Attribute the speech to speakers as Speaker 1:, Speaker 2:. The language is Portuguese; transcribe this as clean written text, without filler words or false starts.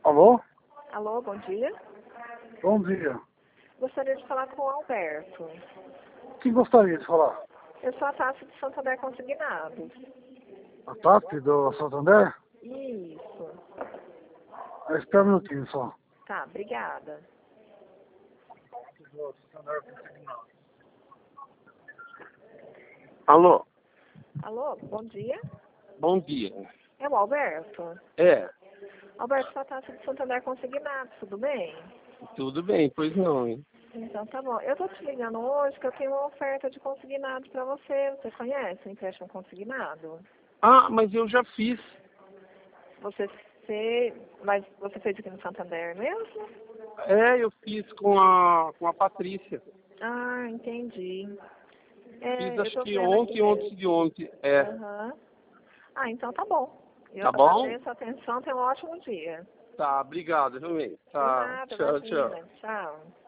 Speaker 1: Alô?
Speaker 2: Alô, bom dia.
Speaker 1: Bom dia.
Speaker 2: Gostaria de falar com o Alberto.
Speaker 1: Quem gostaria de falar?
Speaker 2: Eu sou a Tássia de Santander Consignados.
Speaker 1: A Tati do Santander?
Speaker 2: Isso.
Speaker 1: Espera um minutinho só.
Speaker 2: Tá, obrigada.
Speaker 3: Alô,
Speaker 2: Alô, bom dia.
Speaker 3: bom dia.
Speaker 2: É o Alberto?
Speaker 3: É,
Speaker 2: Alberto, sou a Tássia de Santander Consignados, tudo bem?
Speaker 3: tudo bem, pois não, hein?
Speaker 2: Então tá bom. Eu tô te ligando hoje que eu tenho uma oferta de consignado pra você. Você conhece o empréstimo consignado?
Speaker 3: Ah, mas eu já fiz.
Speaker 2: Você fez... Mas você fez aqui no Santander mesmo?
Speaker 3: É, eu fiz com a Patrícia.
Speaker 2: Ah, entendi.
Speaker 3: Fiz
Speaker 2: Eu
Speaker 3: acho
Speaker 2: tô
Speaker 3: que
Speaker 2: vendo
Speaker 3: ontem,
Speaker 2: aqui.
Speaker 3: antes de ontem. É,
Speaker 2: Aham. Ah, então tá bom. Eu
Speaker 3: tá bom?
Speaker 2: agradeço a atenção. Tenha um ótimo dia.
Speaker 3: Tá, obrigado, realmente.
Speaker 2: De
Speaker 3: Tá,
Speaker 2: nada,
Speaker 3: tchau, tchau.
Speaker 2: imagina. Tchau.